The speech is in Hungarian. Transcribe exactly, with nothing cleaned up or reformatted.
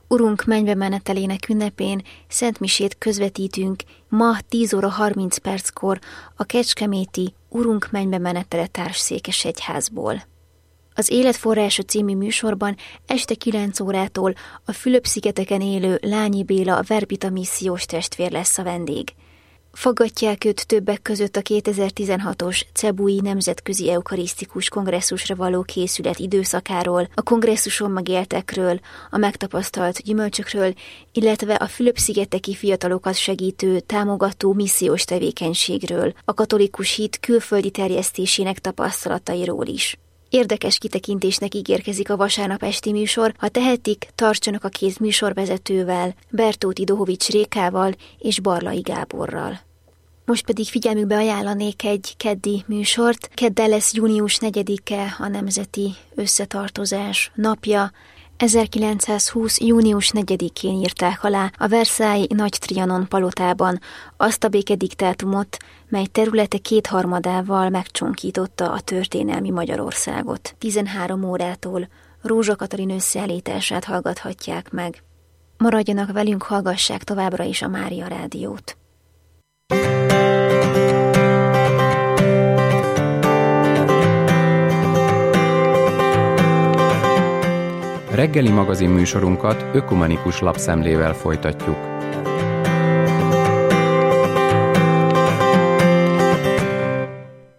Urunk mennybe menetelének ünnepén szentmisét közvetítünk ma tíz óra harminc perckor a kecskeméti Urunk mennybe menetele társszékesegyházból. Az Életforrása című műsorban este kilenc órától a Fülöp-szigeteken élő Lányi Béla Verbita missziós testvér lesz a vendég. Faggatják őt többek között a kétezer-tizenhatos Cebui Nemzetközi Eukarisztikus Kongresszusra való készület időszakáról, a kongresszuson megéltekről, a megtapasztalt gyümölcsökről, illetve a Fülöp-szigeteki fiatalokat segítő, támogató missziós tevékenységről, a katolikus hit külföldi terjesztésének tapasztalatairól is. Érdekes kitekintésnek ígérkezik a vasárnap esti műsor, ha tehetik, tartsanak a kéz műsorvezetővel, Bertóti Dohovics Rékával és Barlai Gáborral. Most pedig figyelmükbe ajánlanék egy keddi műsort. Kedden lesz június negyedike, a Nemzeti Összetartozás napja. ezerkilencszázhúsz. június negyedikén írták alá a Versailles Nagy Trianon palotában azt a békediktátumot, mely területe kétharmadával megcsonkította a történelmi Magyarországot. tizenhárom órától Rózsa Katalin összeállítását hallgathatják meg. Maradjanak velünk, hallgassák továbbra is a Mária Rádiót. Reggeli magazin műsorunkat ökumenikus lapszemlével folytatjuk.